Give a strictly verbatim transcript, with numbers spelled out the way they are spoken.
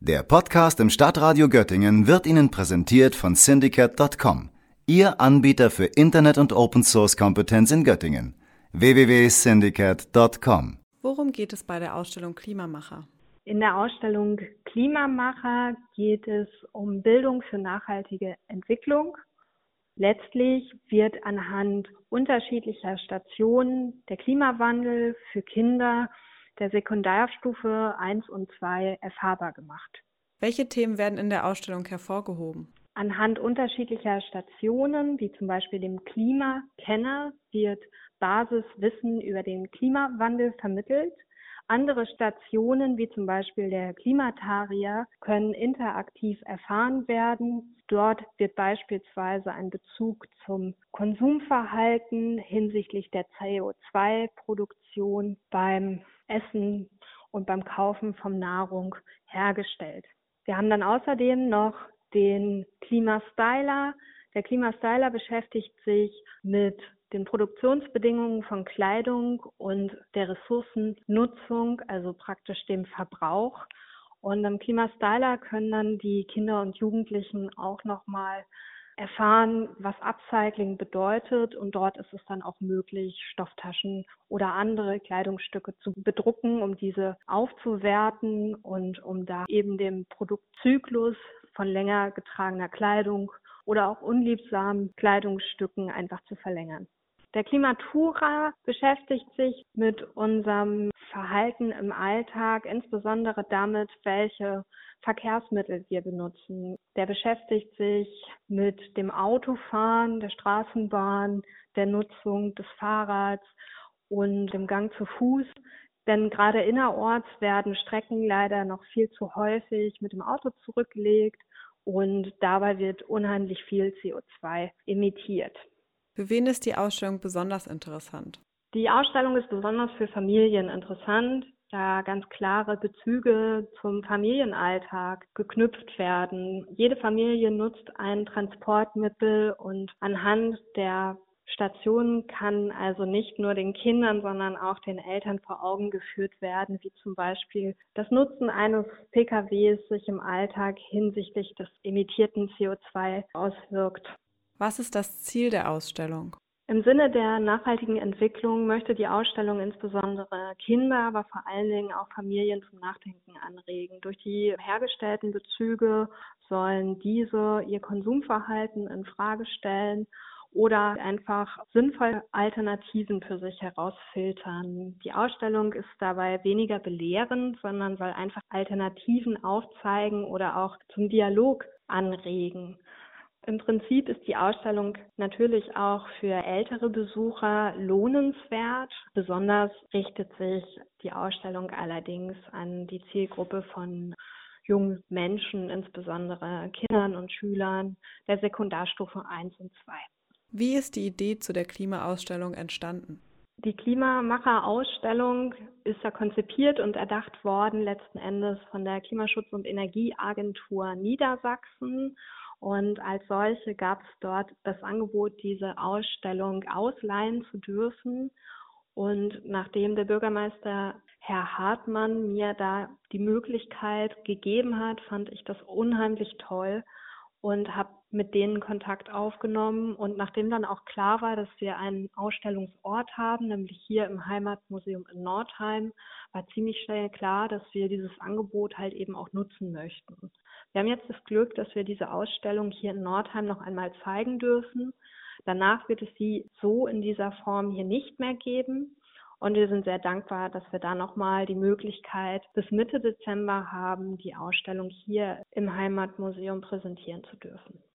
Der Podcast im Stadtradio Göttingen wird Ihnen präsentiert von Syndicate Punkt com, Ihr Anbieter für Internet- und Open-Source-Kompetenz in Göttingen. w w w punkt syndicate punkt com. Worum geht es bei der Ausstellung Klimamacher? In der Ausstellung Klimamacher geht es um Bildung für nachhaltige Entwicklung. Letztlich wird anhand unterschiedlicher Stationen der Klimawandel für Kinder der Sekundarstufe eins und zwei erfahrbar gemacht. Welche Themen werden in der Ausstellung hervorgehoben? Anhand unterschiedlicher Stationen, wie zum Beispiel dem Klimakenner, wird Basiswissen über den Klimawandel vermittelt. Andere Stationen, wie zum Beispiel der Klimatarier, können interaktiv erfahren werden. Dort wird beispielsweise ein Bezug zum Konsumverhalten hinsichtlich der C O zwei Produktion beim Essen und beim Kaufen von Nahrung hergestellt. Wir haben dann außerdem noch den Klimastyler. Der Klimastyler beschäftigt sich mit den Produktionsbedingungen von Kleidung und der Ressourcennutzung, also praktisch dem Verbrauch. Und im Klimastyler können dann die Kinder und Jugendlichen auch nochmal erfahren, was Upcycling bedeutet. Und dort ist es dann auch möglich, Stofftaschen oder andere Kleidungsstücke zu bedrucken, um diese aufzuwerten und um da eben den Produktzyklus von länger getragener Kleidung oder auch unliebsamen Kleidungsstücken einfach zu verlängern. Der Klimatura beschäftigt sich mit unserem Verhalten im Alltag, insbesondere damit, welche Verkehrsmittel wir benutzen. Der beschäftigt sich mit dem Autofahren, der Straßenbahn, der Nutzung des Fahrrads und dem Gang zu Fuß. Denn gerade innerorts werden Strecken leider noch viel zu häufig mit dem Auto zurückgelegt und dabei wird unheimlich viel C O zwei emittiert. Für wen ist die Ausstellung besonders interessant? Die Ausstellung ist besonders für Familien interessant, da ganz klare Bezüge zum Familienalltag geknüpft werden. Jede Familie nutzt ein Transportmittel und anhand der Stationen kann also nicht nur den Kindern, sondern auch den Eltern vor Augen geführt werden, wie zum Beispiel das Nutzen eines P K Ws sich im Alltag hinsichtlich des emittierten C O zwei auswirkt. Was ist das Ziel der Ausstellung? Im Sinne der nachhaltigen Entwicklung möchte die Ausstellung insbesondere Kinder, aber vor allen Dingen auch Familien zum Nachdenken anregen. Durch die hergestellten Bezüge sollen diese ihr Konsumverhalten in Frage stellen oder einfach sinnvolle Alternativen für sich herausfiltern. Die Ausstellung ist dabei weniger belehrend, sondern soll einfach Alternativen aufzeigen oder auch zum Dialog anregen. Im Prinzip ist die Ausstellung natürlich auch für ältere Besucher lohnenswert. Besonders richtet sich die Ausstellung allerdings an die Zielgruppe von jungen Menschen, insbesondere Kindern und Schülern der Sekundarstufe eins und zwei. Wie ist die Idee zu der Klimaausstellung entstanden? Die Klimamacher-Ausstellung ist ja konzipiert und erdacht worden letzten Endes von der Klimaschutz- und Energieagentur Niedersachsen. Und als solche gab es dort das Angebot, diese Ausstellung ausleihen zu dürfen. Und nachdem der Bürgermeister Herr Hartmann mir da die Möglichkeit gegeben hat, fand ich das unheimlich toll und habe mit denen Kontakt aufgenommen. Und nachdem dann auch klar war, dass wir einen Ausstellungsort haben, nämlich hier im Heimatmuseum in Nordheim, war ziemlich schnell klar, dass wir dieses Angebot halt eben auch nutzen möchten. Wir haben jetzt das Glück, dass wir diese Ausstellung hier in Nordheim noch einmal zeigen dürfen. Danach wird es sie so in dieser Form hier nicht mehr geben. Und wir sind sehr dankbar, dass wir da nochmal die Möglichkeit bis Mitte Dezember haben, die Ausstellung hier im Heimatmuseum präsentieren zu dürfen.